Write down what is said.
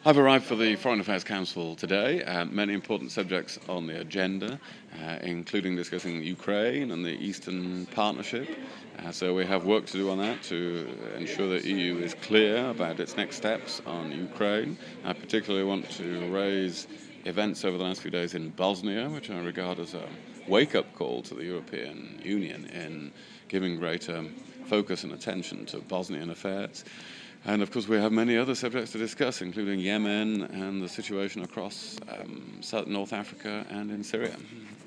I've arrived for the Foreign Affairs Council today. Many important subjects on the agenda, including discussing Ukraine and the Eastern Partnership. So we have work to do on that to ensure that the EU is clear about its next steps on Ukraine. I particularly want to raise events over the last few days in Bosnia, which I regard as a wake-up call to the European Union in giving greater focus and attention to Bosnian affairs. And of course we have many other subjects to discuss, including Yemen and the situation across North Africa and in Syria.